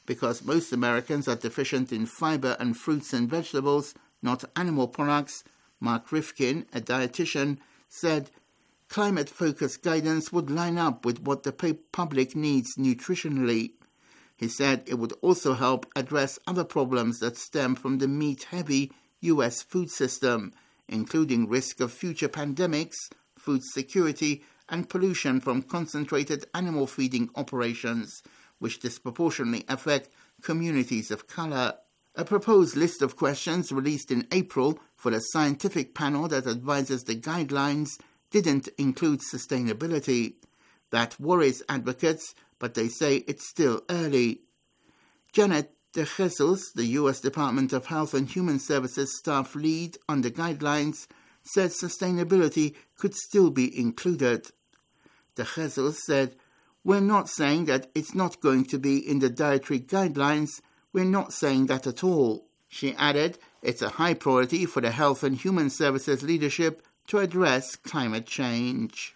because most Americans are deficient in fiber and fruits and vegetables, not animal products. Mark Rifkin, a dietitian, said climate-focused guidance would line up with what the public needs nutritionally. He said it would also help address other problems that stem from the meat-heavy U.S. food system, including risk of future pandemics, food security, and pollution from concentrated animal feeding operations, which disproportionately affect communities of color. A proposed list of questions released in April for the scientific panel that advises the guidelines didn't include sustainability. That worries advocates, but they say it's still early. Janet De Jesus, the U.S. Department of Health and Human Services staff lead on the guidelines, said sustainability could still be included. De Jesus said, "We're not saying that it's not going to be in the dietary guidelines. We're not saying that at all." She added, "It's a high priority for the Health and Human Services leadership to address climate change."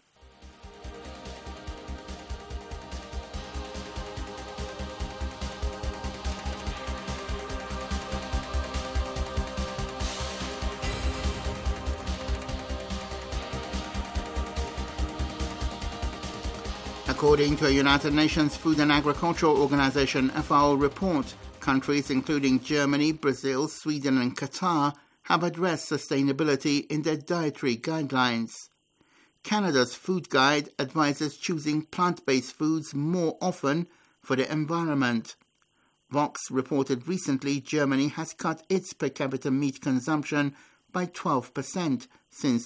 According to a United Nations Food and Agricultural Organization FAO report, countries including Germany, Brazil, Sweden and Qatar have addressed sustainability in their dietary guidelines. Canada's food guide advises choosing plant-based foods more often for the environment. Vox reported recently Germany has cut its per capita meat consumption by 12% since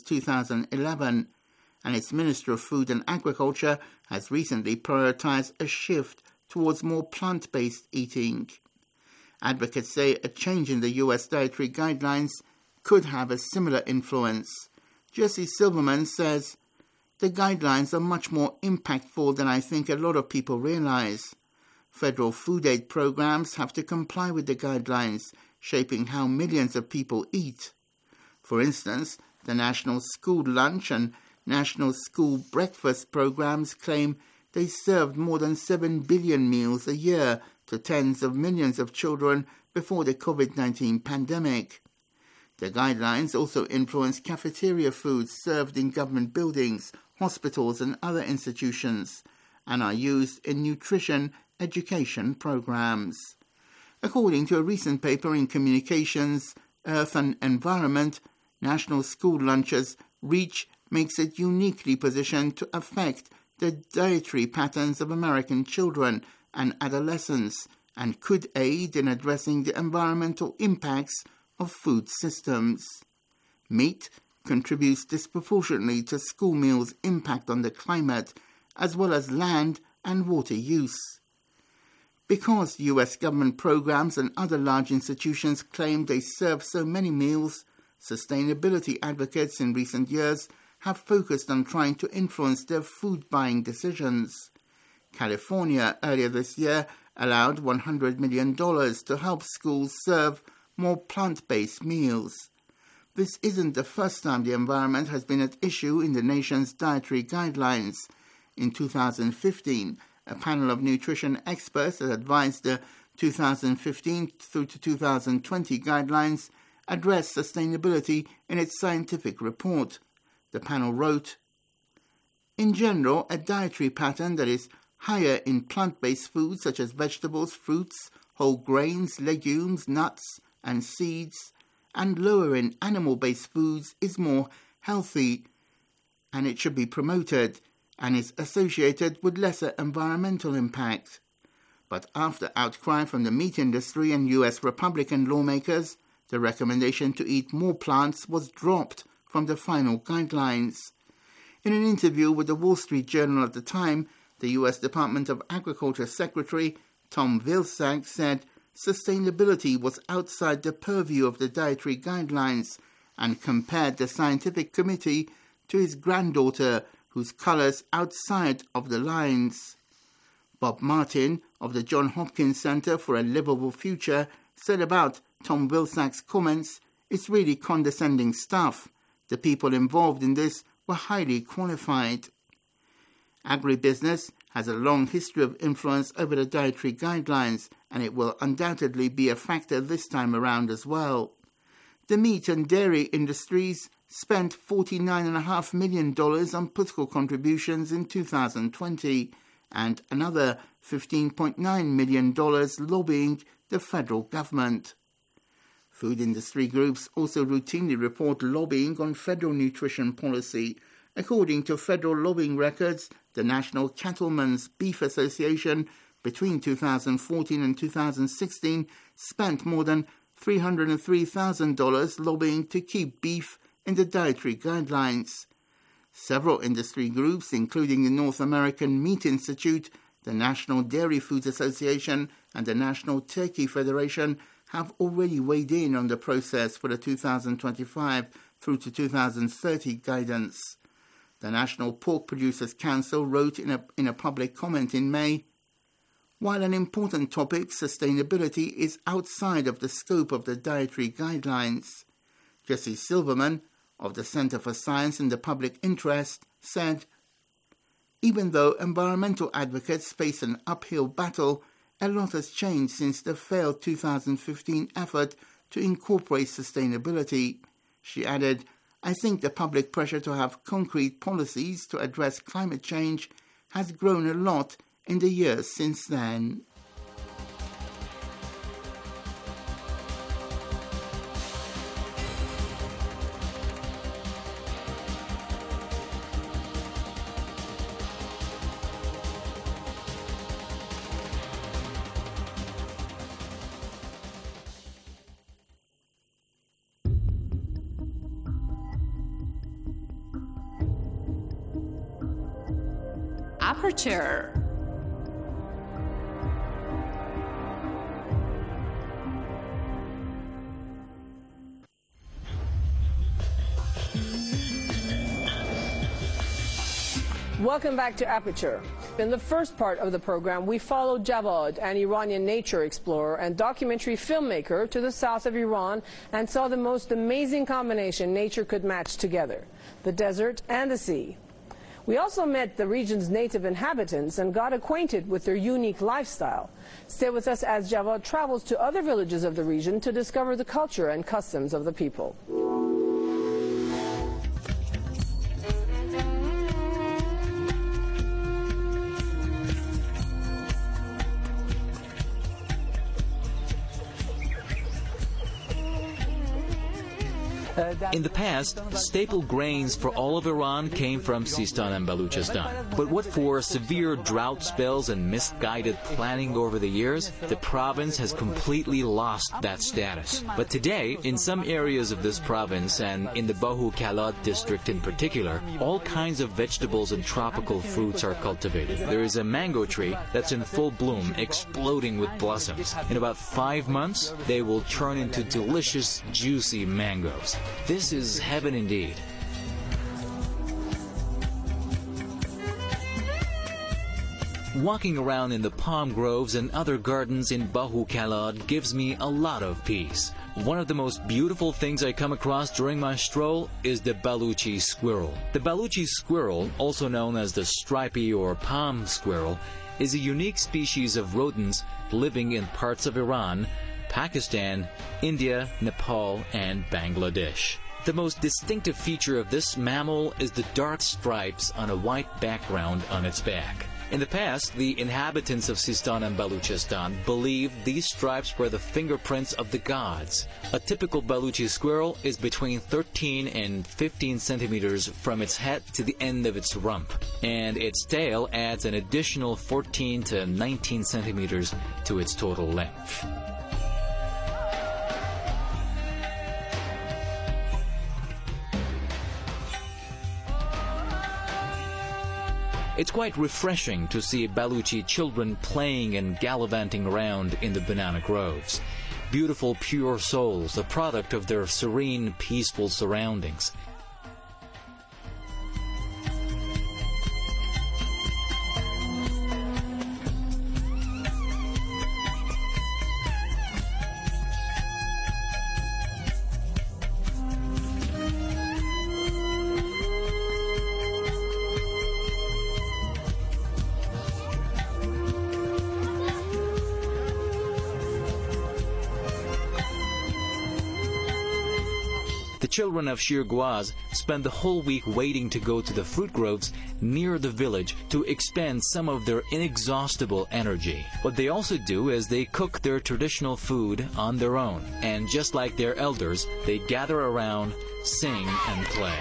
2011, and its Minister of Food and Agriculture has recently prioritized a shift towards more plant-based eating. Advocates say a change in the U.S. dietary guidelines could have a similar influence. Jesse Silverman says, "The guidelines are much more impactful than I think a lot of people realize. Federal food aid programs have to comply with the guidelines, shaping how millions of people eat. For instance, the National School Lunch and National School Breakfast programs claim they served more than 7 billion meals a year to tens of millions of children before the COVID-19 pandemic. The guidelines also influence cafeteria foods served in government buildings, hospitals and other institutions, and are used in nutrition education programs." According to a recent paper in Communications, Earth and Environment, National School Lunches reach makes it uniquely positioned to affect the dietary patterns of American children and adolescents and could aid in addressing the environmental impacts of food systems. Meat contributes disproportionately to school meals' impact on the climate, as well as land and water use. Because U.S. government programs and other large institutions claim they serve so many meals, sustainability advocates in recent years have focused on trying to influence their food buying decisions. California earlier this year allowed $100 million to help schools serve more plant-based meals. This isn't the first time the environment has been at issue in the nation's dietary guidelines. In 2015, a panel of nutrition experts that advised the 2015 through to 2020 guidelines addressed sustainability in its scientific report. The panel wrote, "In general, a dietary pattern that is higher in plant-based foods such as vegetables, fruits, whole grains, legumes, nuts, and seeds, and lower in animal-based foods is more healthy, and it should be promoted, and is associated with lesser environmental impact." But after outcry from the meat industry and U.S. Republican lawmakers, the recommendation to eat more plants was dropped from the final guidelines. In an interview with the Wall Street Journal at the time, the U.S. Department of Agriculture Secretary Tom Vilsack said sustainability was outside the purview of the dietary guidelines and compared the scientific committee to his granddaughter, whose colours outside of the lines. Bob Martin of the Johns Hopkins Center for a Livable Future said about Tom Vilsack's comments, "It's really condescending stuff. The people involved in this were highly qualified." Agribusiness has a long history of influence over the dietary guidelines, and it will undoubtedly be a factor this time around as well. The meat and dairy industries spent $49.5 million on political contributions in 2020 and another $15.9 million lobbying the federal government. Food industry groups also routinely report lobbying on federal nutrition policy. According to federal lobbying records, the National Cattlemen's Beef Association between 2014 and 2016 spent more than $303,000 lobbying to keep beef in the dietary guidelines. Several industry groups, including the North American Meat Institute, the National Dairy Foods Association, and the National Turkey Federation, have already weighed in on the process for the 2025 through to 2030 guidance. The National Pork Producers Council wrote in a public comment in May, "While an important topic, sustainability is outside of the scope of the dietary guidelines." Jesse Silverman, of the Center for Science in the Public Interest, said, "Even though environmental advocates face an uphill battle, a lot has changed since the failed 2015 effort to incorporate sustainability." She added, "I think the public pressure to have concrete policies to address climate change has grown a lot in the years since then." Aperture. Welcome back to Aperture. In the first part of the program, we followed Javad, an Iranian nature explorer and documentary filmmaker, to the south of Iran and saw the most amazing combination nature could match together, the desert and the sea. We also met the region's native inhabitants and got acquainted with their unique lifestyle. Stay with us as Javad travels to other villages of the region to discover the culture and customs of the people. In the past, staple grains for all of Iran came from Sistan and Baluchistan. But what for severe drought spells and misguided planning over the years, the province has completely lost that status. But today, in some areas of this province, and in the Bahu Kalad district in particular, all kinds of vegetables and tropical fruits are cultivated. There is a mango tree that's in full bloom, exploding with blossoms. In about 5 months, they will turn into delicious, juicy mangoes. This is heaven indeed. Walking around in the palm groves and other gardens in Bahu Kalad gives me a lot of peace. One of the most beautiful things I come across during my stroll is the Baluchi squirrel. The Baluchi squirrel, also known as the stripy or palm squirrel, is a unique species of rodents living in parts of Iran, Pakistan, India, Nepal, and Bangladesh. The most distinctive feature of this mammal is the dark stripes on a white background on its back. In the past, the inhabitants of Sistan and Baluchistan believed these stripes were the fingerprints of the gods. A typical Baluchi squirrel is between 13 and 15 centimeters from its head to the end of its rump, and its tail adds an additional 14 to 19 centimeters to its total length. It's quite refreshing to see Baluchi children playing and gallivanting around in the banana groves. Beautiful, pure souls, a product of their serene, peaceful surroundings. The children of Shirguaz spend the whole week waiting to go to the fruit groves near the village to expend some of their inexhaustible energy. What they also do is they cook their traditional food on their own, and just like their elders, they gather around, sing, and play.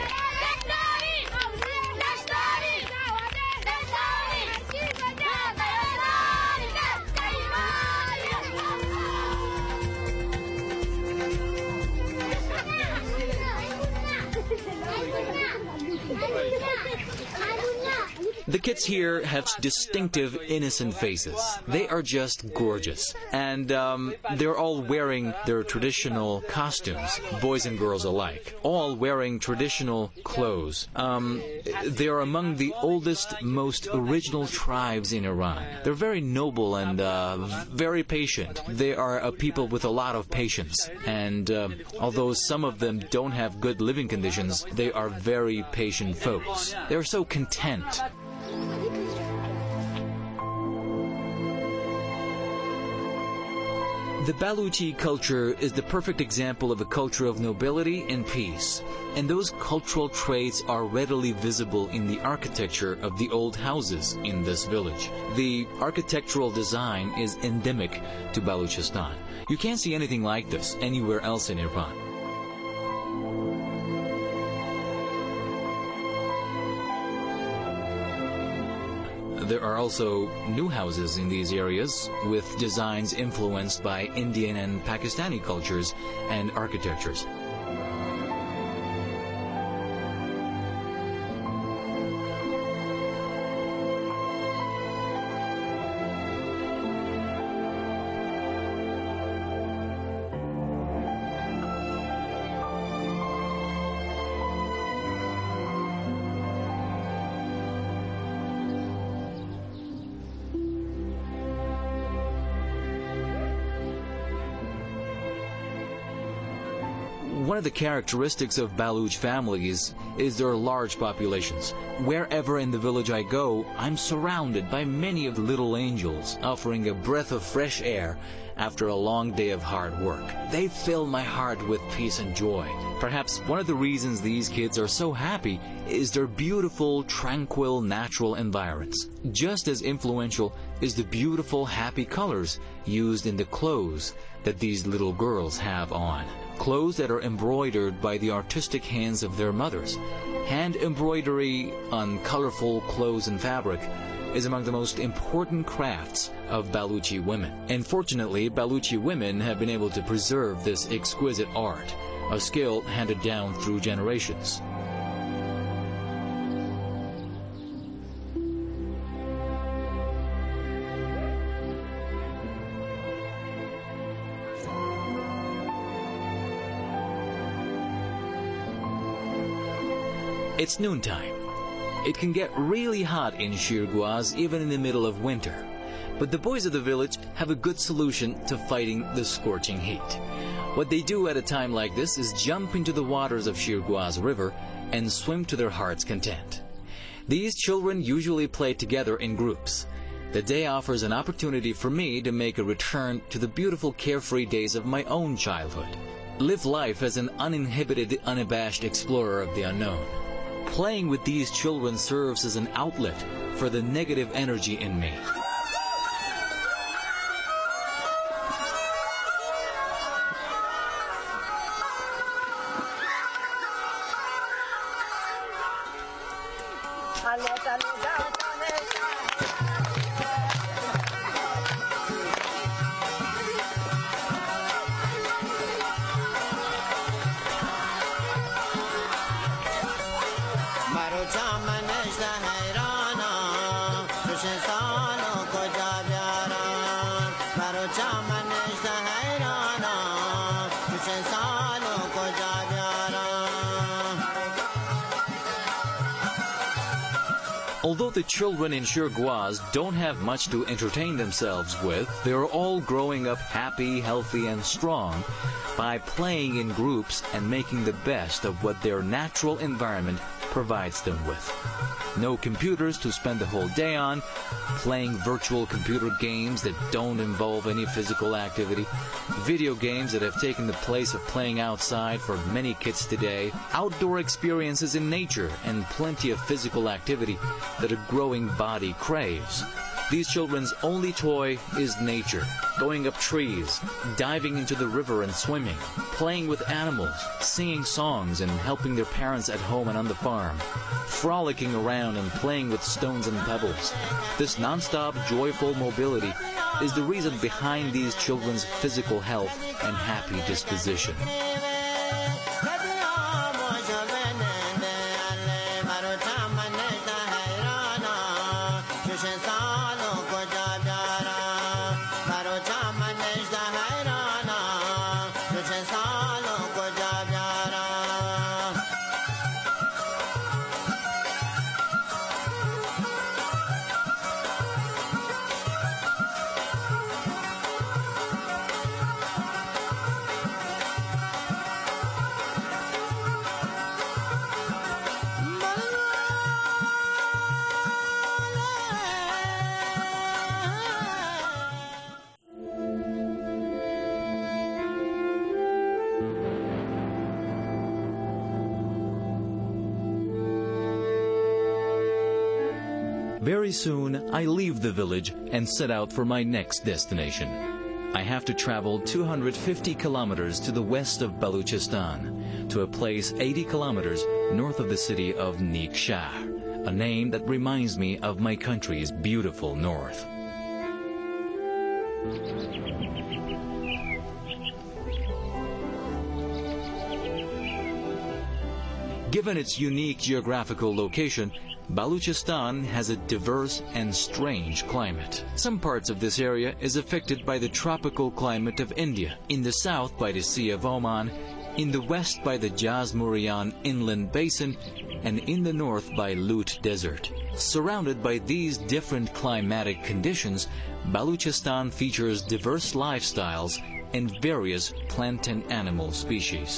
The kids here have distinctive, innocent faces. They are just gorgeous. And they're all wearing their traditional costumes, boys and girls alike. All wearing traditional clothes. They are among the oldest, most original tribes in Iran. They're very noble and very patient. They are a people with a lot of patience. And although some of them don't have good living conditions, they are very patient folks. They're so content. The Baluchi culture is the perfect example of a culture of nobility and peace, and those cultural traits are readily visible in the architecture of the old houses in this village. The architectural design is endemic to Baluchistan. You can't see anything like this anywhere else in Iran. There are also new houses in these areas with designs influenced by Indian and Pakistani cultures and architectures. One of the characteristics of Baluch families is their large populations. Wherever in the village I go, I'm surrounded by many of the little angels, offering a breath of fresh air after a long day of hard work. They fill my heart with peace and joy. Perhaps one of the reasons these kids are so happy is their beautiful, tranquil, natural environments. Just as influential is the beautiful, happy colors used in the clothes that these little girls have on. Clothes that are embroidered by the artistic hands of their mothers. Hand embroidery on colorful clothes and fabric is among the most important crafts of Baluchi women. And fortunately, Baluchi women have been able to preserve this exquisite art, a skill handed down through generations. It's noontime. It can get really hot in Shirguaz even in the middle of winter. But the boys of the village have a good solution to fighting the scorching heat. What they do at a time like this is jump into the waters of Shirguaz River and swim to their heart's content. These children usually play together in groups. The day offers an opportunity for me to make a return to the beautiful carefree days of my own childhood. Live life as an uninhibited, unabashed explorer of the unknown. Playing with these children serves as an outlet for the negative energy in me. Although the children in Shirguaz don't have much to entertain themselves with, they're all growing up happy, healthy, and strong by playing in groups and making the best of what their natural environment provides them with. No computers to spend the whole day on, playing virtual computer games that don't involve any physical activity, video games that have taken the place of playing outside for many kids today, outdoor experiences in nature, and plenty of physical activity that a growing body craves. These children's only toy is nature, going up trees, diving into the river and swimming, playing with animals, singing songs and helping their parents at home and on the farm, frolicking around and playing with stones and pebbles. This non-stop joyful mobility is the reason behind these children's physical health and happy disposition. Very soon, I leave the village and set out for my next destination. I have to travel 250 kilometers to the west of Baluchistan, to a place 80 kilometers north of the city of Neak-Shah, a name that reminds me of my country's beautiful north. Given its unique geographical location, Baluchistan has a diverse and strange climate. Some parts of this area is affected by the tropical climate of India, in the south by the Sea of Oman, in the west by the Jas-Murian Inland Basin, and in the north by Lut Desert. Surrounded by these different climatic conditions, Baluchistan features diverse lifestyles and various plant and animal species.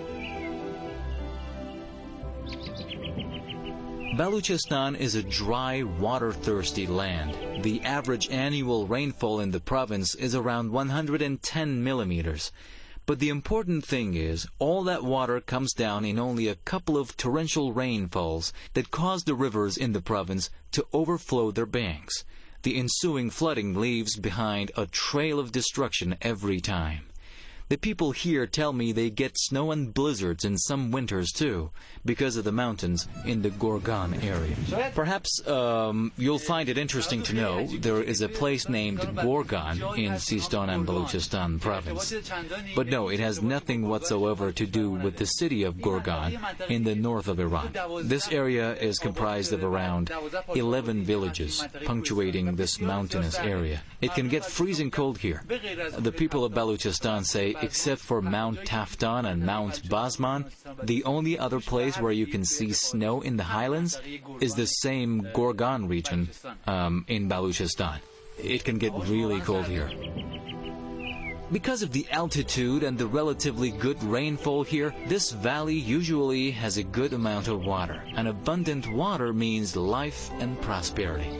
Baluchistan is a dry, water-thirsty land. The average annual rainfall in the province is around 110 millimeters. But the important thing is, all that water comes down in only a couple of torrential rainfalls that cause the rivers in the province to overflow their banks. The ensuing flooding leaves behind a trail of destruction every time. The people here tell me they get snow and blizzards in some winters too, because of the mountains in the Gorgan area. Perhaps you'll find it interesting to know there is a place named Gorgan in Sistan and Baluchistan province. But no, it has nothing whatsoever to do with the city of Gorgan in the north of Iran. This area is comprised of around 11 villages, punctuating this mountainous area. It can get freezing cold here. The people of Baluchistan say, except for Mount Taftan and Mount Basman, the only other place where you can see snow in the highlands is the same Gorgan region in Baluchistan. It can get really cold here. Because of the altitude and the relatively good rainfall here, this valley usually has a good amount of water. And abundant water means life and prosperity.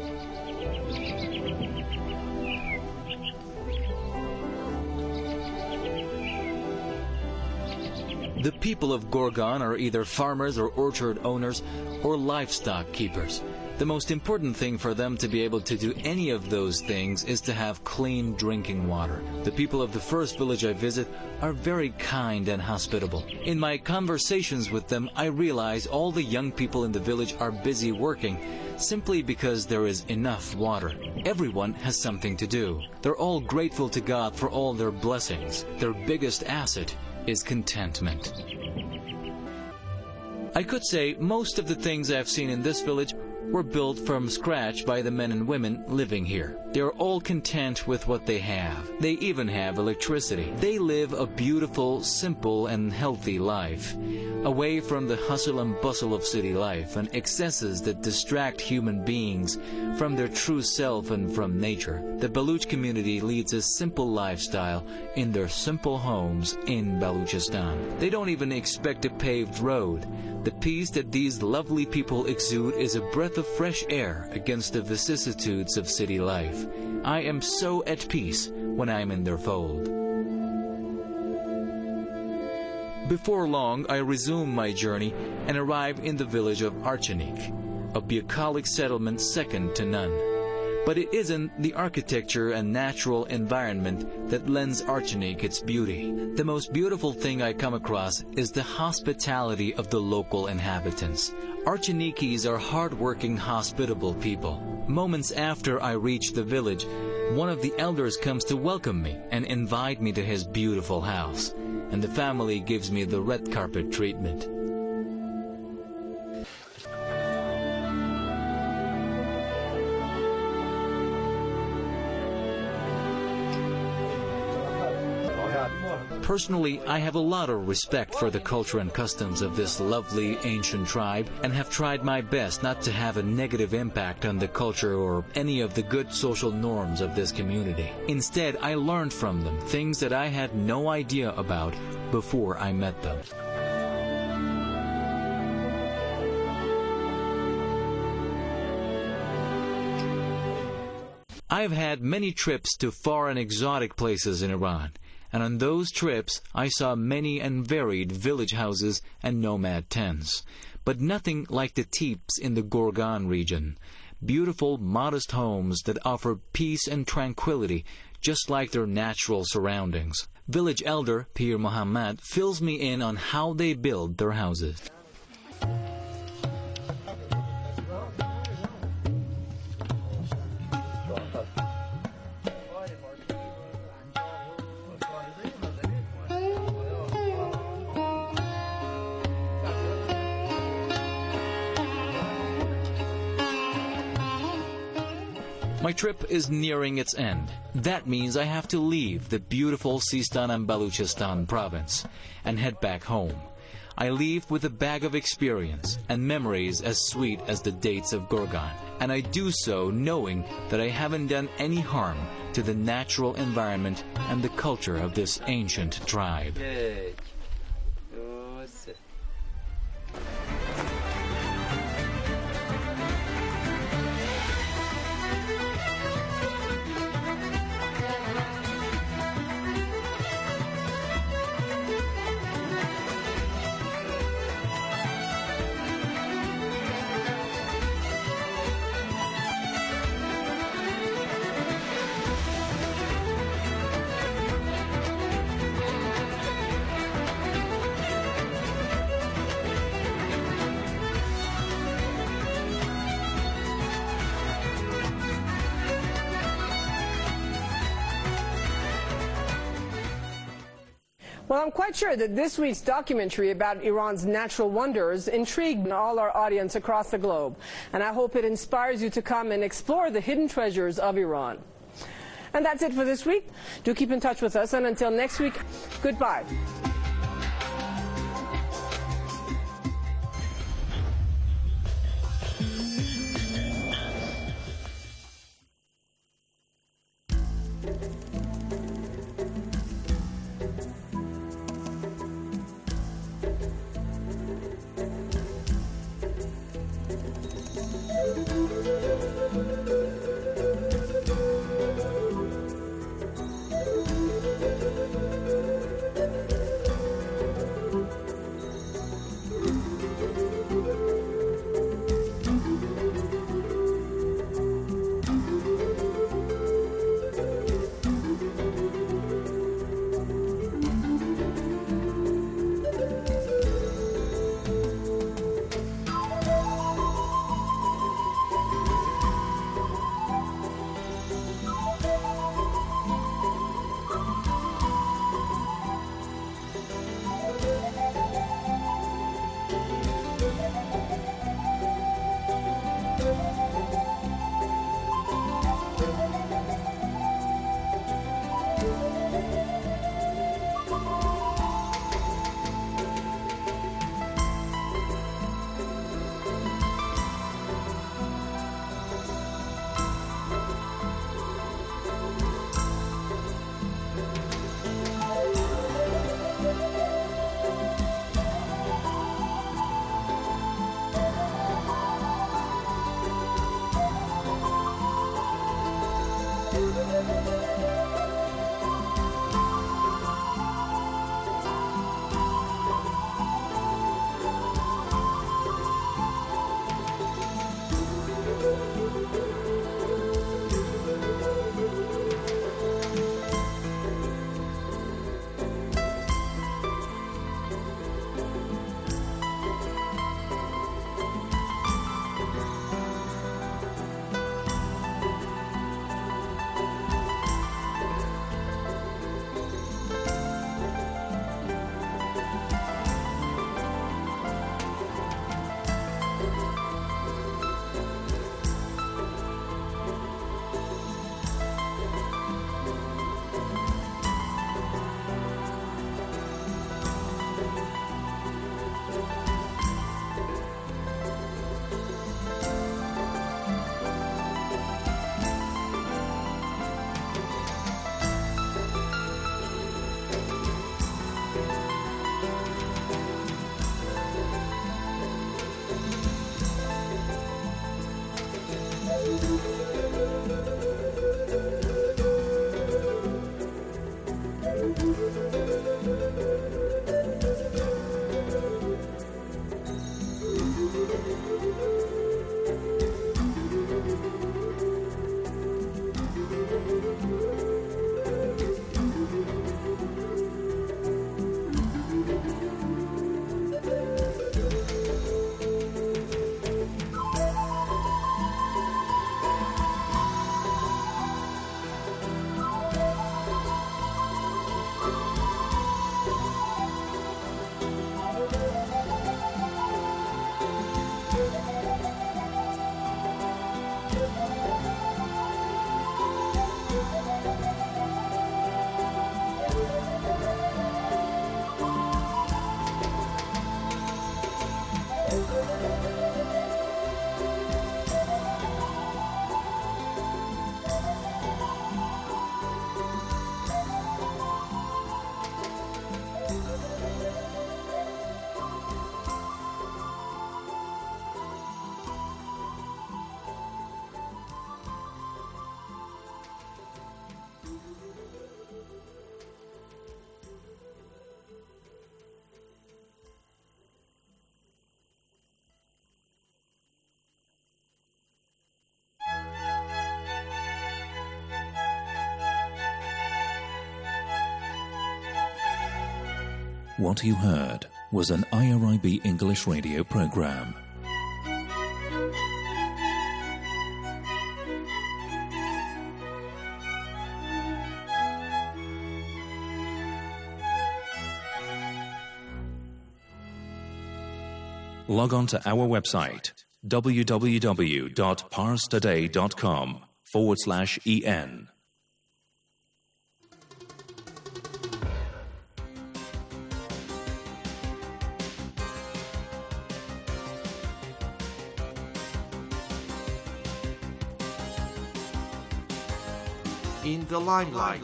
The people of Gorgan are either farmers or orchard owners or livestock keepers. The most important thing for them to be able to do any of those things is to have clean drinking water. The people of the first village I visit are very kind and hospitable. In my conversations with them, I realize all the young people in the village are busy working simply because there is enough water. Everyone has something to do. They're all grateful to God for all their blessings. Their biggest asset is contentment. I could say most of the things I've seen in this village were built from scratch by the men and women living here. They are all content with what they have. They even have electricity. They live a beautiful, simple, and healthy life, away from the hustle and bustle of city life and excesses that distract human beings from their true self and from nature. The Baluch community leads a simple lifestyle in their simple homes in Balochistan. They don't even expect a paved road. The peace that these lovely people exude is a breath of fresh air against the vicissitudes of city life. I am so at peace when I am in their fold. Before long, I resume my journey and arrive in the village of Archanik, a bucolic settlement second to none. But it isn't the architecture and natural environment that lends Archanik its beauty. The most beautiful thing I come across is the hospitality of the local inhabitants. Archanikis are hard-working, hospitable people. Moments after I reach the village, one of the elders comes to welcome me and invite me to his beautiful house, and the family gives me the red carpet treatment. Personally, I have a lot of respect for the culture and customs of this lovely ancient tribe and have tried my best not to have a negative impact on the culture or any of the good social norms of this community. Instead, I learned from them things that I had no idea about before I met them. I have had many trips to far and exotic places in Iran. And on those trips, I saw many and varied village houses and nomad tents, but nothing like the teeps in the Gorgan region. Beautiful, modest homes that offer peace and tranquility, just like their natural surroundings. Village elder Pir Muhammad fills me in on how they build their houses. My trip is nearing its end. That means I have to leave the beautiful Sistan and Balochistan province and head back home. I leave with a bag of experience and memories as sweet as the dates of Gorgan. And I do so knowing that I haven't done any harm to the natural environment and the culture of this ancient tribe. Well, I'm quite sure that this week's documentary about Iran's natural wonders intrigued all our audience across the globe. And I hope it inspires you to come and explore the hidden treasures of Iran. And that's it for this week. Do keep in touch with us. And until next week, goodbye. What you heard was an IRIB English radio program. Log on to our website www.parstoday.com/en. In the limelight.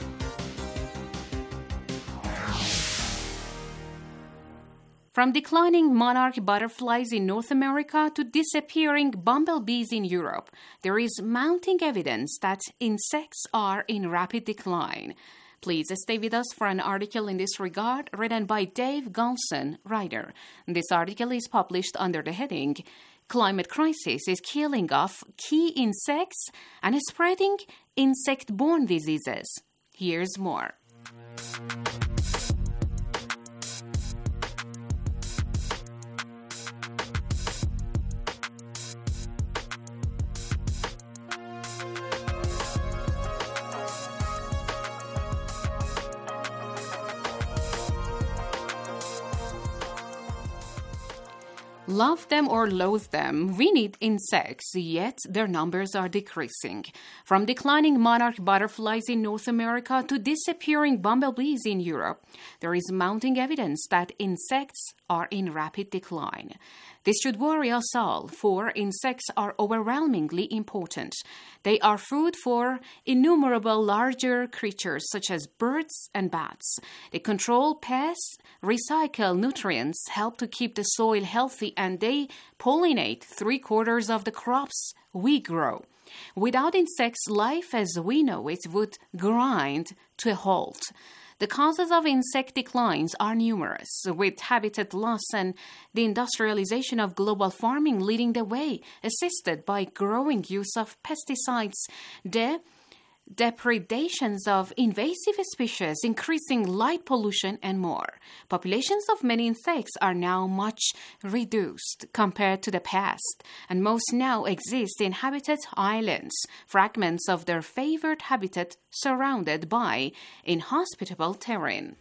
From declining monarch butterflies in North America to disappearing bumblebees in Europe, there is mounting evidence that insects are in rapid decline. Please stay with us for an article in this regard written by Dave Golson, writer. This article is published under the heading Climate Crisis is Killing Off Key Insects and Spreading Insect-Borne Diseases. Here's more. Love them or loathe them, we need insects, yet their numbers are decreasing. From declining monarch butterflies in North America to disappearing bumblebees in Europe, there is mounting evidence that insects are in rapid decline. This should worry us all, for insects are overwhelmingly important. They are food for innumerable larger creatures such as birds and bats. They control pests, recycle nutrients, help to keep the soil healthy, and they pollinate 3/4 of the crops we grow. Without insects, life as we know it would grind to a halt. The causes of insect declines are numerous, with habitat loss and the industrialization of global farming leading the way, assisted by growing use of pesticides, the depredations of invasive species, increasing light pollution, and more. Populations of many insects are now much reduced compared to the past, and most now exist in habitat islands, fragments of their favored habitat surrounded by inhospitable terrain.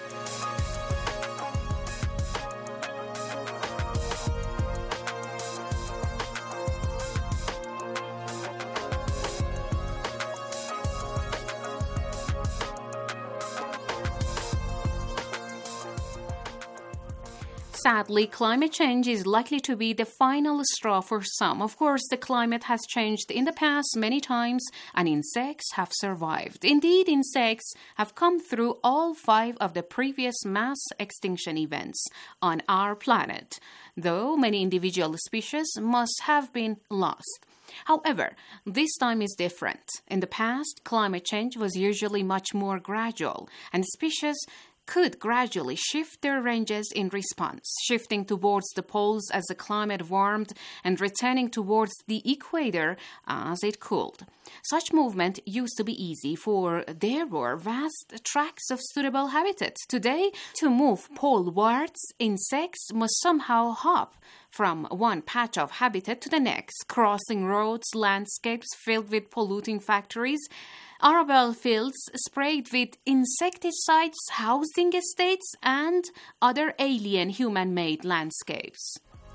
Sadly, climate change is likely to be the final straw for some. Of course, the climate has changed in the past many times, and insects have survived. Indeed, insects have come through all 5 of the previous mass extinction events on our planet, though many individual species must have been lost. However, this time is different. In the past, climate change was usually much more gradual, and species could gradually shift their ranges in response, shifting towards the poles as the climate warmed and returning towards the equator as it cooled. Such movement used to be easy, for there were vast tracts of suitable habitat. Today, to move polewards, insects must somehow hop from one patch of habitat to the next, crossing roads, landscapes filled with polluting factories, arable fields sprayed with insecticides, housing estates, and other alien human-made landscapes.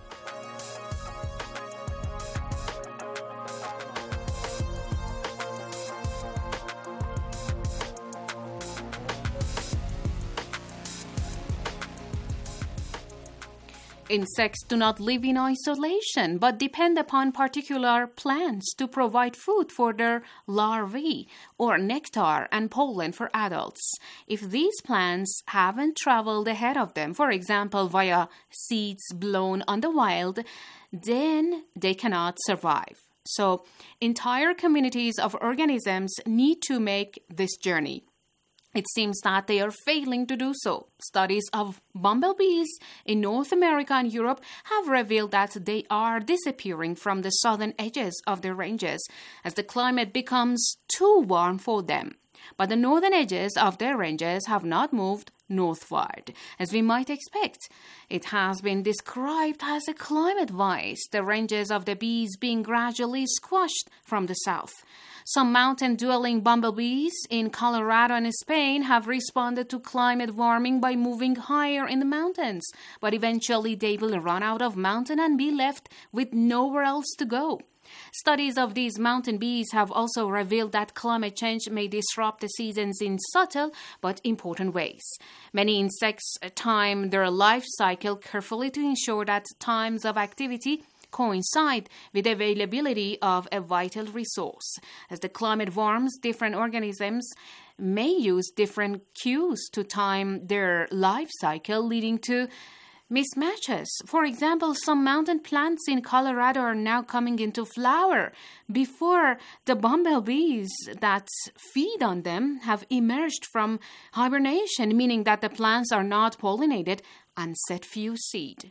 Insects do not live in isolation, but depend upon particular plants to provide food for their larvae, or nectar and pollen for adults. If these plants haven't traveled ahead of them, for example via seeds blown on the wild, then they cannot survive. So, entire communities of organisms need to make this journey. It seems that they are failing to do so. Studies of bumblebees in North America and Europe have revealed that they are disappearing from the southern edges of their ranges as the climate becomes too warm for them. But the northern edges of their ranges have not moved northward, as we might expect. It has been described as a climate vice, the ranges of the bees being gradually squashed from the south. Some mountain-dwelling bumblebees in Colorado and Spain have responded to climate warming by moving higher in the mountains, but eventually they will run out of mountain and be left with nowhere else to go. Studies of these mountain bees have also revealed that climate change may disrupt the seasons in subtle but important ways. Many insects time their life cycle carefully to ensure that times of activity coincide with availability of a vital resource. As the climate warms, different organisms may use different cues to time their life cycle, leading to mismatches. For example, some mountain plants in Colorado are now coming into flower before the bumblebees that feed on them have emerged from hibernation, meaning that the plants are not pollinated and set few seed.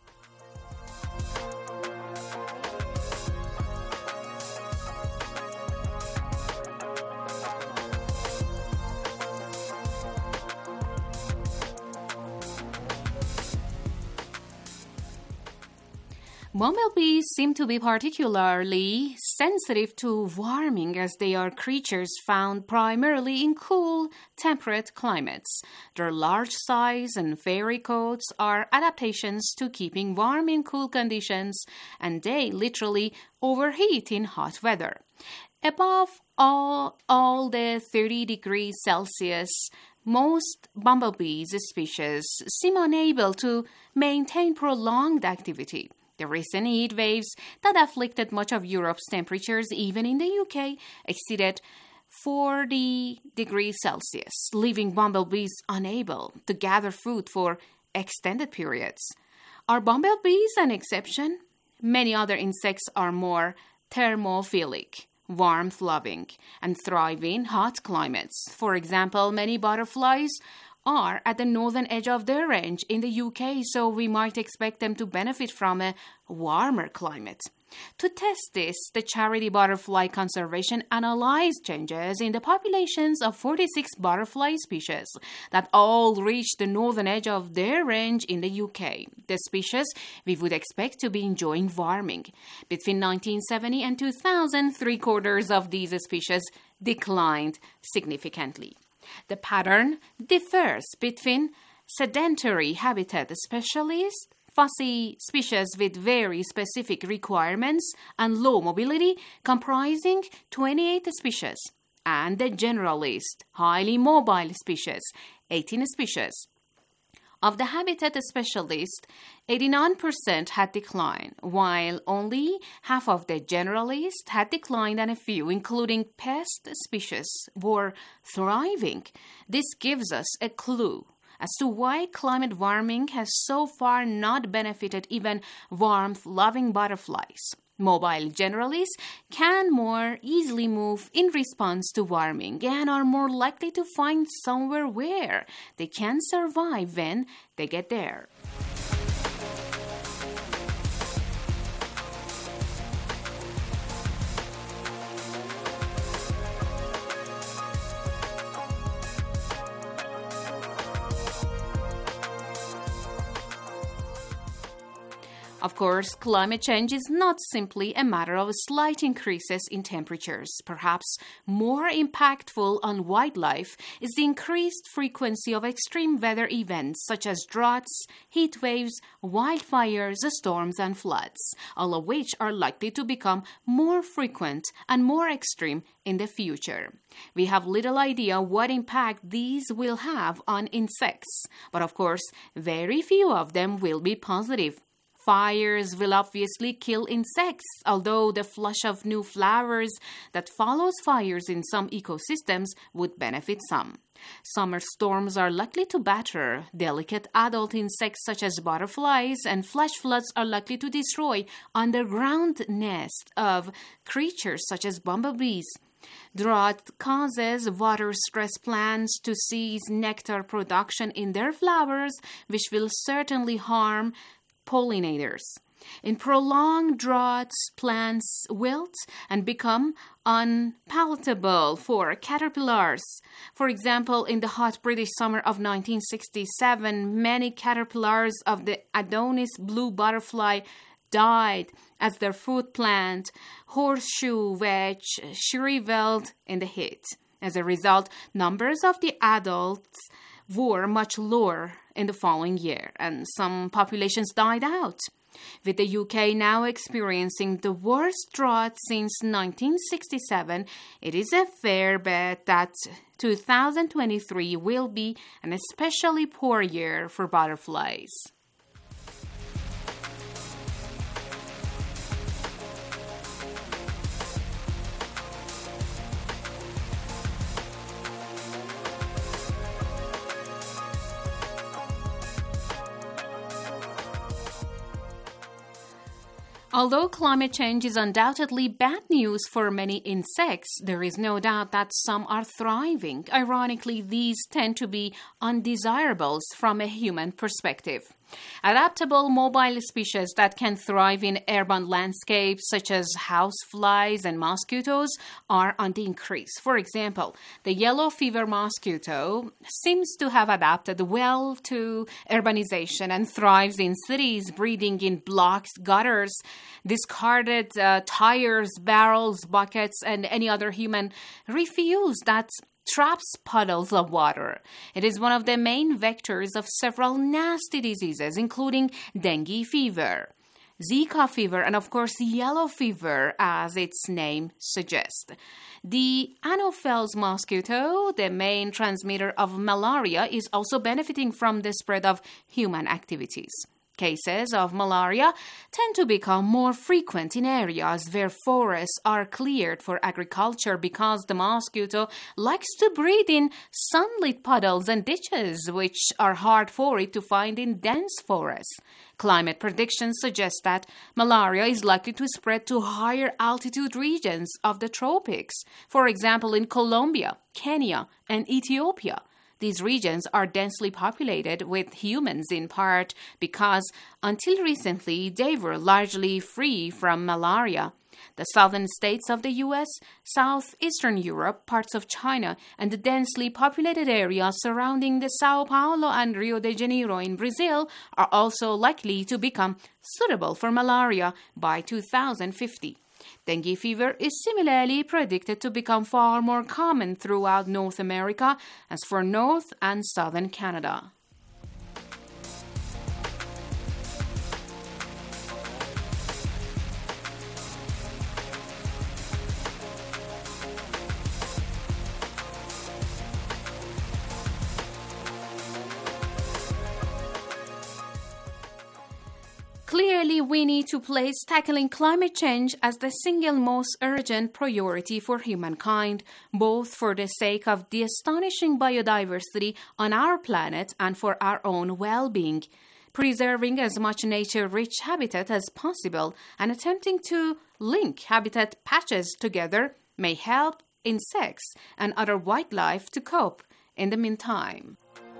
Bumblebees seem to be particularly sensitive to warming, as they are creatures found primarily in cool, temperate climates. Their large size and fairy coats are adaptations to keeping warm in cool conditions, and they literally overheat in hot weather. Above all the 30 degrees Celsius, most bumblebees species seem unable to maintain prolonged activity. The recent heat waves that afflicted much of Europe's temperatures, even in the UK, exceeded 40 degrees Celsius, leaving bumblebees unable to gather food for extended periods. Are bumblebees an exception? Many other insects are more thermophilic, warmth-loving, and thrive in hot climates. For example, many butterflies are at the northern edge of their range in the UK, so we might expect them to benefit from a warmer climate. To test this, the Charity Butterfly Conservation analyzed changes in the populations of 46 butterfly species that all reached the northern edge of their range in the UK. The species we would expect to be enjoying warming. Between 1970 and 2000, 3/4 of these species declined significantly. The pattern differs between sedentary habitat specialists, fussy species with very specific requirements and low mobility, comprising 28 species, and the generalist, highly mobile species, 18 species. Of the habitat specialists, 89% had declined, while only half of the generalists had declined and a few, including pest species, were thriving. This gives us a clue as to why climate warming has so far not benefited even warmth-loving butterflies. Mobile generalists can more easily move in response to warming and are more likely to find somewhere where they can survive when they get there. Of course, climate change is not simply a matter of slight increases in temperatures. Perhaps more impactful on wildlife is the increased frequency of extreme weather events such as droughts, heat waves, wildfires, storms, and floods, all of which are likely to become more frequent and more extreme in the future. We have little idea what impact these will have on insects, but of course, very few of them will be positive. Fires will obviously kill insects, although the flush of new flowers that follows fires in some ecosystems would benefit some. Summer storms are likely to batter delicate adult insects such as butterflies, and flash floods are likely to destroy underground nests of creatures such as bumblebees. Drought causes water-stressed plants to cease nectar production in their flowers, which will certainly harm pollinators. In prolonged droughts, plants wilt and become unpalatable for caterpillars. For example, in the hot British summer of 1967, many caterpillars of the Adonis blue butterfly died as their food plant, horseshoe wedge, shriveled in the heat. As a result, numbers of the adults were much lower in the following year, and some populations died out. With the UK now experiencing the worst drought since 1967, it is a fair bet that 2023 will be an especially poor year for butterflies. Although climate change is undoubtedly bad news for many insects, there is no doubt that some are thriving. Ironically, these tend to be undesirables from a human perspective. Adaptable mobile species that can thrive in urban landscapes such as houseflies and mosquitoes are on the increase. For example, the yellow fever mosquito seems to have adapted well to urbanization and thrives in cities, breeding in blocked gutters, discarded tires, barrels, buckets, and any other human refuse that traps puddles of water. It is one of the main vectors of several nasty diseases, including dengue fever, Zika fever, and of course yellow fever, as its name suggests. The Anopheles mosquito, the main transmitter of malaria, is also benefiting from the spread of human activities. Cases of malaria tend to become more frequent in areas where forests are cleared for agriculture because the mosquito likes to breed in sunlit puddles and ditches, which are hard for it to find in dense forests. Climate predictions suggest that malaria is likely to spread to higher altitude regions of the tropics, for example in Colombia, Kenya, and Ethiopia. These regions are densely populated with humans in part because, until recently, they were largely free from malaria. The southern states of the U.S., southeastern Europe, parts of China, and the densely populated areas surrounding the Sao Paulo and Rio de Janeiro in Brazil are also likely to become suitable for malaria by 2050. Dengue fever is similarly predicted to become far more common throughout North America as for North and Southern Canada. Clearly, we need to place tackling climate change as the single most urgent priority for humankind, both for the sake of the astonishing biodiversity on our planet and for our own well-being. preserving as much nature-rich habitat as possible and attempting to link habitat patches together may help insects and other wildlife to cope in the meantime.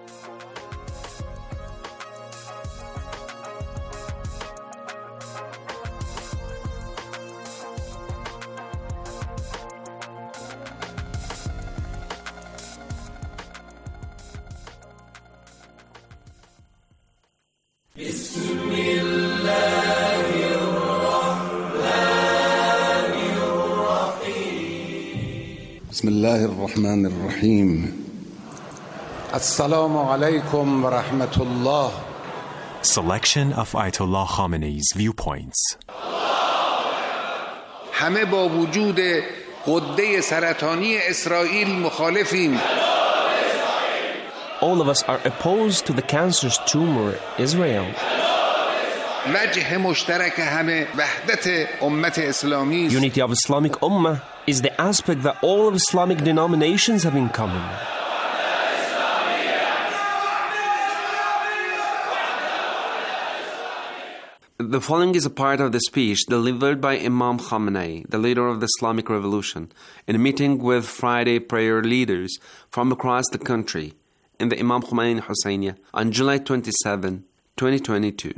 بسم الله الرحمن الرحيم السلام عليكم ورحمة الله. Selection of Ayatollah Khamenei's viewpoints. همه با وجود غده سرطانی اسرائیل مخالفیم. All of us are opposed to the cancerous tumor Israel. وجه مشترک همه وحدت امت اسلامی. Unity of Islamic Ummah is the aspect that all of Islamic denominations have in common. The following is a part of the speech delivered by Imam Khamenei, the leader of the Islamic Revolution, in a meeting with Friday prayer leaders from across the country in the Imam Khomeini Husseiniya on July 27, 2022.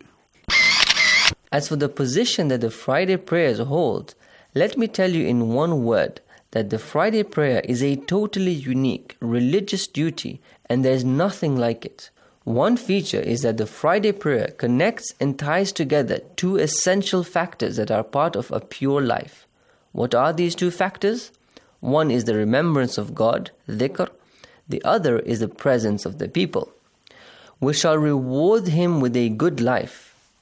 As for the position that the Friday prayers hold, let me tell you in one word that the Friday prayer is a totally unique religious duty and there is nothing like it. One feature is that the Friday prayer connects and ties together two essential factors that are part of a pure life. What are these two factors? One is the remembrance of God, dhikr. The other is the presence of the people. We shall reward him with a good life.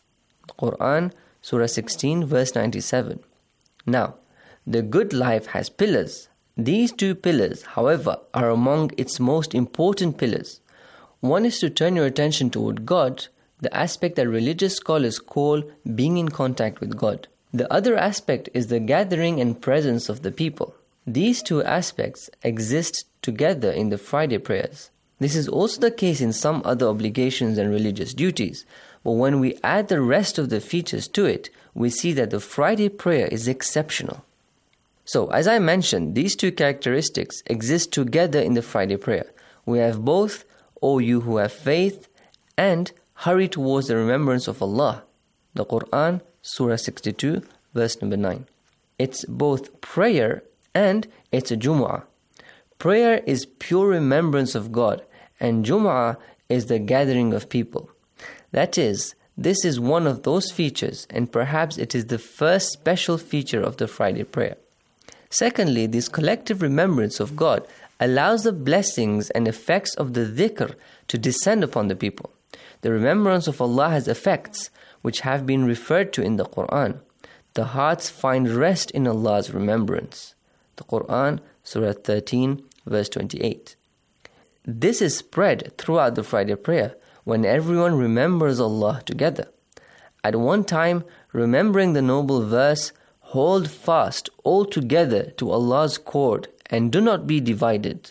Quran, Surah 16, verse 97. Now, the good life has pillars. These two pillars, however, are among its most important pillars. One is to turn your attention toward God, the aspect that religious scholars call being in contact with God. The other aspect is the gathering and presence of the people. These two aspects exist together in the Friday prayers. This is also the case in some other obligations and religious duties, but when we add the rest of the features to it, we see that the Friday prayer is exceptional. So, as I mentioned, these two characteristics exist together in the Friday prayer. We have both, O you who have faith, and hurry towards the remembrance of Allah. The Quran, Surah 62, verse number 9. It's both prayer and it's a Jumu'ah. Prayer is pure remembrance of God, and Jumu'ah is the gathering of people. That is, this is one of those features, and perhaps it is the first special feature of the Friday prayer. Secondly, this collective remembrance of God allows the blessings and effects of the dhikr to descend upon the people. The remembrance of Allah has effects which have been referred to in the Quran. The hearts find rest in Allah's remembrance. The Quran, Surah 13, verse 28. This is spread throughout the Friday prayer when everyone remembers Allah together. At one time, remembering the noble verse, hold fast all together to Allah's cord and do not be divided.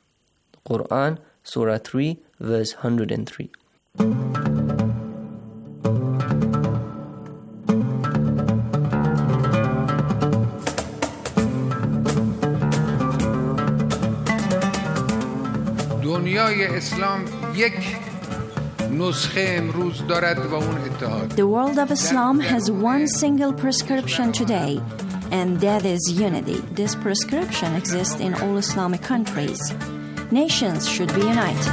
Quran, Surah 3, verse 103. دنیای اسلام یک نسخه امروز دارد و اون اتحاد. The world of Islam has one single prescription today, and that is unity. This prescription exists in all Islamic countries. Nations should be united.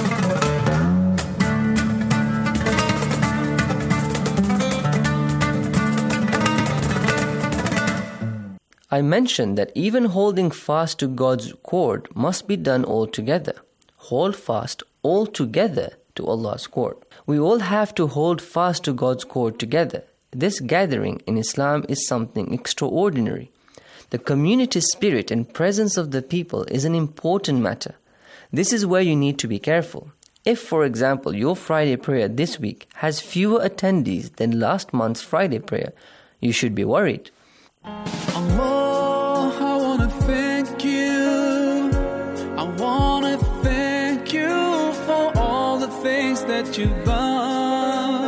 I mentioned that even holding fast to God's cord must be done all together. Hold fast all together to Allah's cord. We all have to hold fast to God's cord together. This gathering in Islam is something extraordinary. The community spirit and presence of the people is an important matter. This is where you need to be careful. If, for example, your Friday prayer this week has fewer attendees than last month's Friday prayer, you should be worried. Allah, I want to thank you. I want to thank you for all the things that you've done.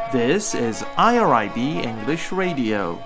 This is IRIB English Radio.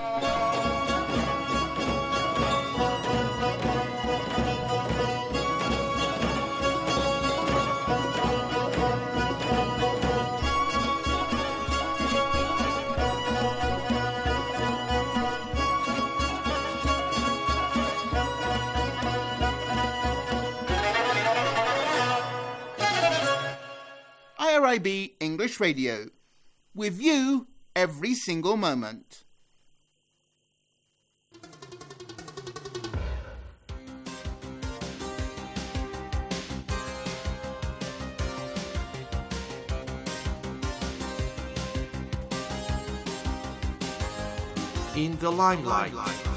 IRIB English Radio, with you every single moment. In the limelight.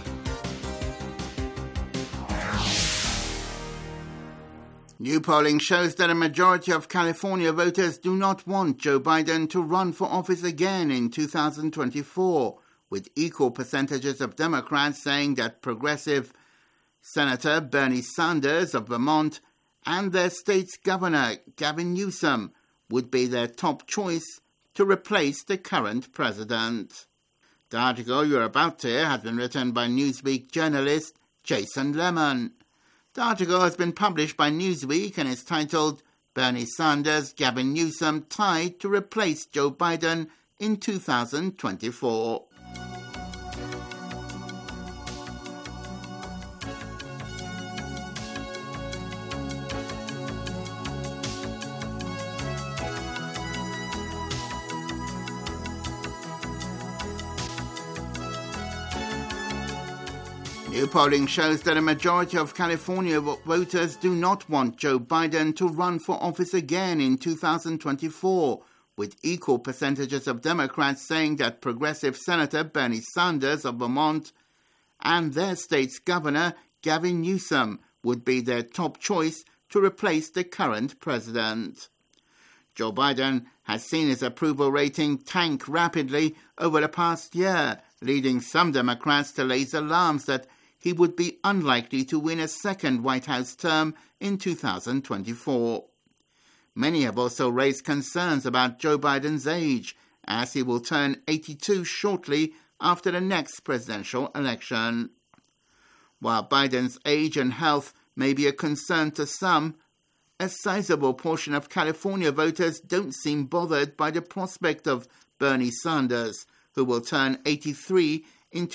New polling shows that a majority of California voters do not want Joe Biden to run for office again in 2024, with equal percentages of Democrats saying that progressive Senator Bernie Sanders of Vermont and their state's governor, Gavin Newsom, would be their top choice to replace the current president. The article you're about to hear has been written by Newsweek journalist Jason Lemon. The article has been published by Newsweek and is titled Bernie Sanders, Gavin Newsom tied to replace Joe Biden in 2024. New polling shows that a majority of California voters do not want Joe Biden to run for office again in 2024, with equal percentages of Democrats saying that progressive Senator Bernie Sanders of Vermont and their state's governor, Gavin Newsom, would be their top choice to replace the current president. Joe Biden has seen his approval rating tank rapidly over the past year, leading some Democrats to raise alarms that he would be unlikely to win a second White House term in 2024. Many have also raised concerns about Joe Biden's age, as he will turn 82 shortly after the next presidential election. While Biden's age and health may be a concern to some, a sizable portion of California voters don't seem bothered by the prospect of Bernie Sanders, who will turn 83 in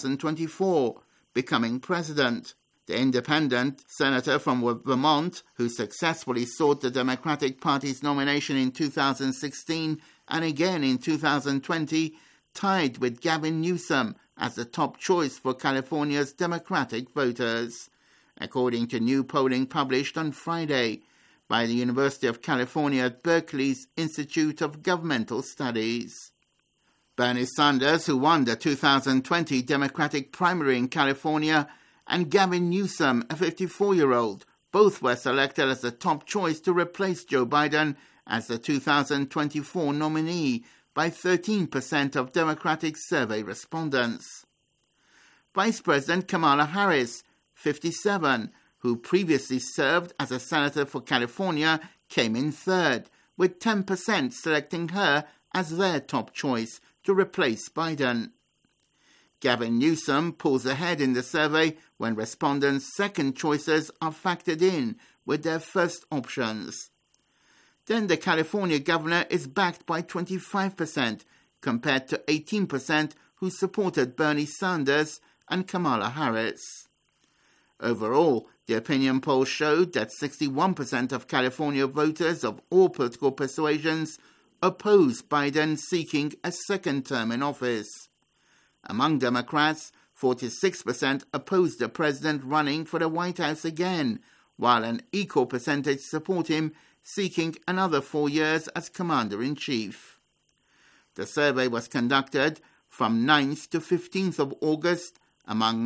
2024, becoming president. The independent senator from Vermont, who successfully sought the Democratic Party's nomination in 2016 and again in 2020, tied with Gavin Newsom as the top choice for California's Democratic voters, according to new polling published on Friday by the University of California at Berkeley's Institute of Governmental Studies. Bernie Sanders, who won the 2020 Democratic primary in California, and Gavin Newsom, a 54-year-old, both were selected as the top choice to replace Joe Biden as the 2024 nominee by 13% of Democratic survey respondents. Vice President Kamala Harris, 57, who previously served as a senator for California, came in third, with 10% selecting her as their top choice to replace Biden. Gavin Newsom pulls ahead in the survey when respondents' second choices are factored in with their first options. Then the California governor is backed by 25%, compared to 18% who supported Bernie Sanders and Kamala Harris. Overall, the opinion poll showed that 61% of California voters of all political persuasions oppose Biden seeking a second term in office. Among Democrats, 46% oppose the president running for the White House again, while an equal percentage support him seeking another 4 years as commander-in-chief. The survey was conducted from 9th to 15th of August among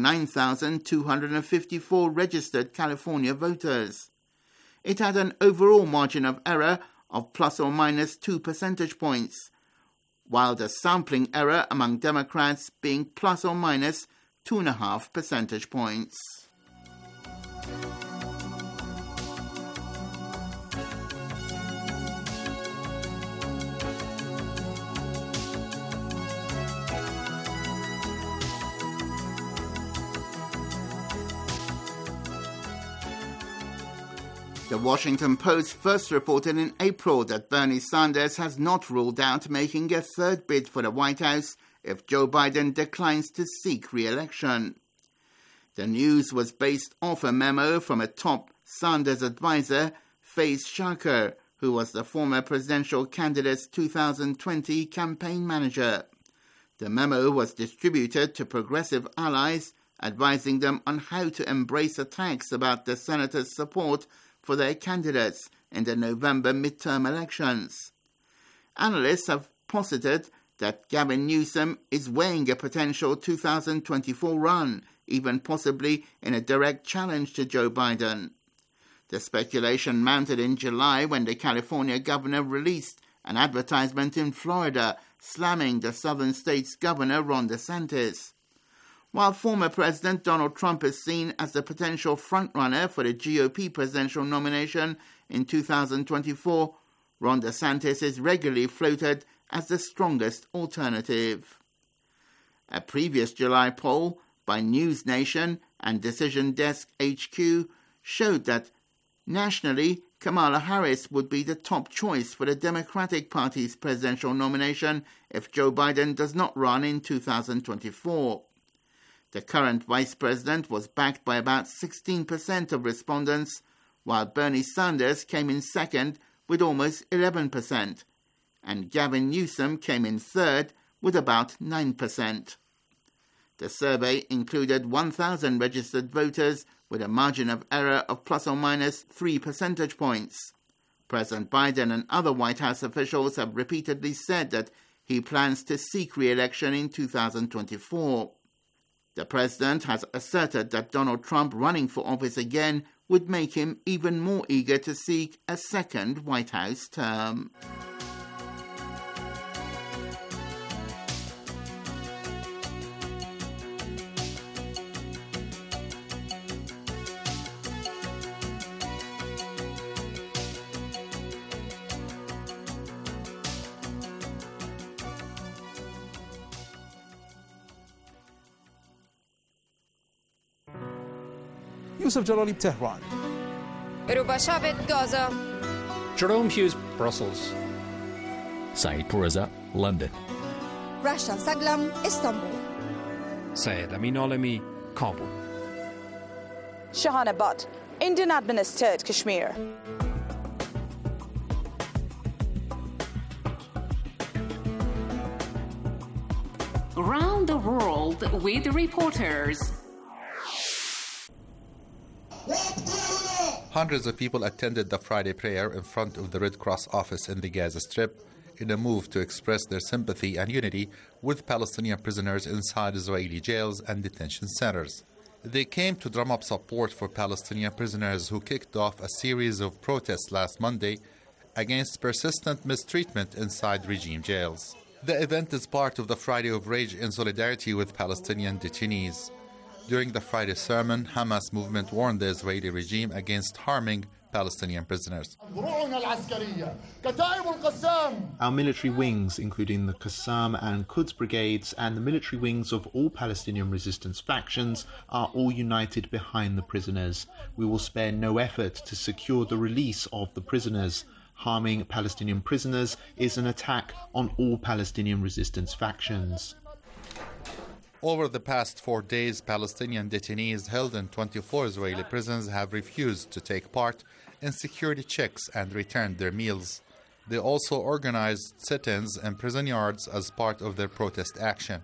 9,254 registered California voters. It had an overall margin of error of plus or minus 2 percentage points, while the sampling error among Democrats being plus or minus 2.5 percentage points. The Washington Post first reported in April that Bernie Sanders has not ruled out making a third bid for the White House if Joe Biden declines to seek re-election. The news was based off a memo from a top Sanders advisor, Faith Sharker, who was the former presidential candidate's 2020 campaign manager. The memo was distributed to progressive allies, advising them on how to embrace attacks about the senator's support for their candidates in the November midterm elections. Analysts have posited that Gavin Newsom is weighing a potential 2024 run, even possibly in a direct challenge to Joe Biden. The speculation mounted in July when the California governor released an advertisement in Florida slamming the southern state's governor Ron DeSantis. While former President Donald Trump is seen as the potential frontrunner for the GOP presidential nomination in 2024, Ron DeSantis is regularly floated as the strongest alternative. A previous July poll by News Nation and Decision Desk HQ showed that nationally, Kamala Harris would be the top choice for the Democratic Party's presidential nomination if Joe Biden does not run in 2024. The current vice president was backed by about 16% of respondents, while Bernie Sanders came in second with almost 11%, and Gavin Newsom came in third with about 9%. The survey included 1,000 registered voters with a margin of error of plus or minus 3 percentage points. President Biden and other White House officials have repeatedly said that he plans to seek re-election in 2024. The president has asserted that Donald Trump running for office again would make him even more eager to seek a second White House term. Yusuf Jalali, Tehran. Rubashavit, Gaza. Jerome Hughes, Brussels. Saeed Pourreza, London. Rasha Saglam, Istanbul. Syed Amin Alami, Kabul. Shahana Butt, Indian administered Kashmir. Around the world with reporters. Hundreds of people attended the Friday prayer in front of the Red Cross office in the Gaza Strip in a move to express their sympathy and unity with Palestinian prisoners inside Israeli jails and detention centers. They came to drum up support for Palestinian prisoners who kicked off a series of protests last Monday against persistent mistreatment inside regime jails. The event is part of the Friday of Rage in solidarity with Palestinian detainees. During the Friday sermon, Hamas movement warned the Israeli regime against harming Palestinian prisoners. Our military wings, including the Qassam and Quds brigades and the military wings of all Palestinian resistance factions, are all united behind the prisoners. We will spare no effort to secure the release of the prisoners. Harming Palestinian prisoners is an attack on all Palestinian resistance factions. Over the past 4 days, Palestinian detainees held in 24 Israeli prisons have refused to take part in security checks and returned their meals. They also organized sit-ins in prison yards as part of their protest action.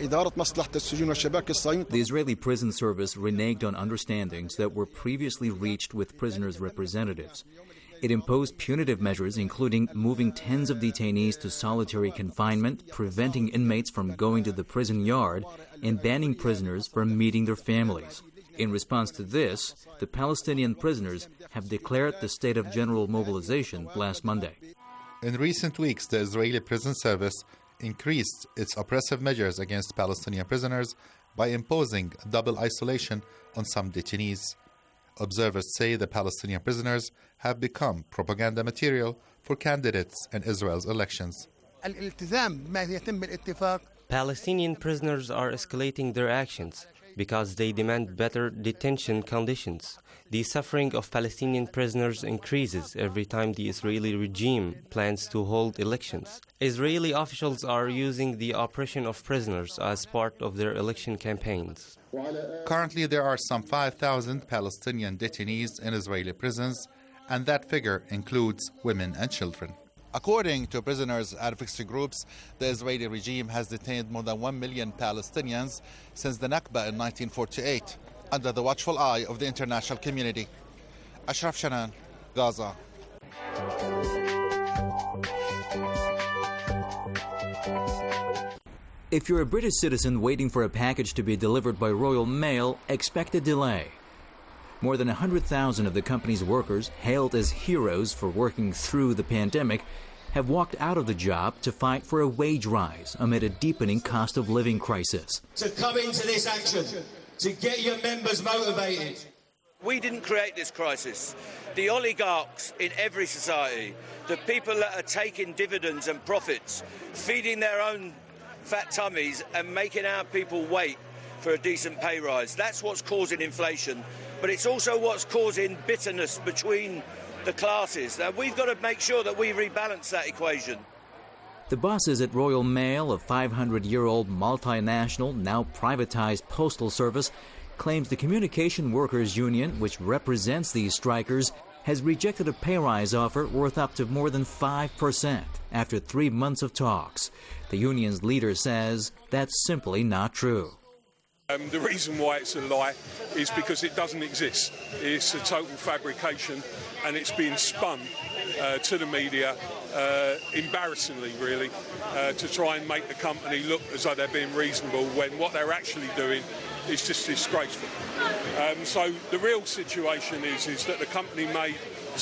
The Israeli prison service reneged on understandings that were previously reached with prisoners' representatives. It imposed punitive measures, including moving tens of detainees to solitary confinement, preventing inmates from going to the prison yard, and banning prisoners from meeting their families. In response to this, the Palestinian prisoners have declared the state of general mobilization last Monday. In recent weeks, the Israeli prison service increased its oppressive measures against Palestinian prisoners by imposing double isolation on some detainees. Observers say the Palestinian prisoners have become propaganda material for candidates in Israel's elections. Palestinian prisoners are escalating their actions. because they demand better detention conditions. The suffering of Palestinian prisoners increases every time the Israeli regime plans to hold elections. Israeli officials are using the oppression of prisoners as part of their election campaigns. Currently, there are some 5,000 Palestinian detainees in Israeli prisons, and that figure includes women and children. According to prisoners' advocacy groups, the Israeli regime has detained more than 1 million Palestinians since the Nakba in 1948, under the watchful eye of the international community. Ashraf Shanan, Gaza. If you're a British citizen waiting for a package to be delivered by Royal Mail, expect a delay. More than 100,000 of the company's workers, hailed as heroes for working through the pandemic, have walked out of the job to fight for a wage rise amid a deepening cost of living crisis. To come into this action, to get your members motivated. We didn't create this crisis. The oligarchs in every society, the people that are taking dividends and profits, feeding their own fat tummies and making our people wait for a decent pay rise. That's what's causing inflation, but it's also what's causing bitterness between the classes. Now, we've got to make sure that we rebalance that equation. The bosses at Royal Mail, a 500-year-old multinational, now privatized postal service, claims the Communication Workers Union, which represents these strikers, has rejected a pay rise offer worth up to more than 5% after 3 months of talks. The union's leader says that's simply not true. The reason why it's a lie is because it doesn't exist. It's a total fabrication, and it's being spun to the media, embarrassingly really, to try and make the company look as though they're being reasonable when what they're actually doing is just disgraceful. So the real situation is that the company made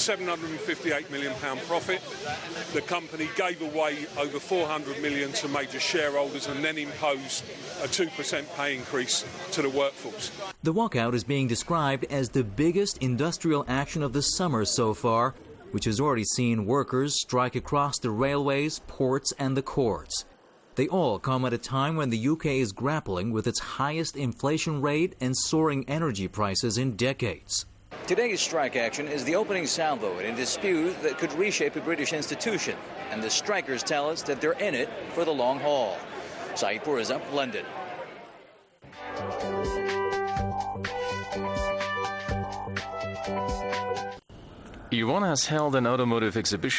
£758 million profit. The company gave away over $400 million to major shareholders and then imposed a 2% pay increase to the workforce. The walkout is being described as the biggest industrial action of the summer so far, which has already seen workers strike across the railways, ports, and the courts. They all come at a time when the UK is grappling with its highest inflation rate and soaring energy prices in decades. Today's strike action is the opening salvo in a dispute that could reshape a British institution, and the strikers tell us that they're in it for the long haul. Saeed Pourreza, London. Iran has held an automotive exhibition